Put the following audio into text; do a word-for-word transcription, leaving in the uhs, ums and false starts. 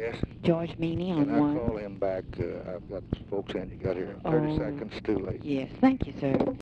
Yes. George Meany on Can I one. call him back? Uh, I've got folks in. You got here in thirty Oh, seconds. Too late. yes. Thank you, sir.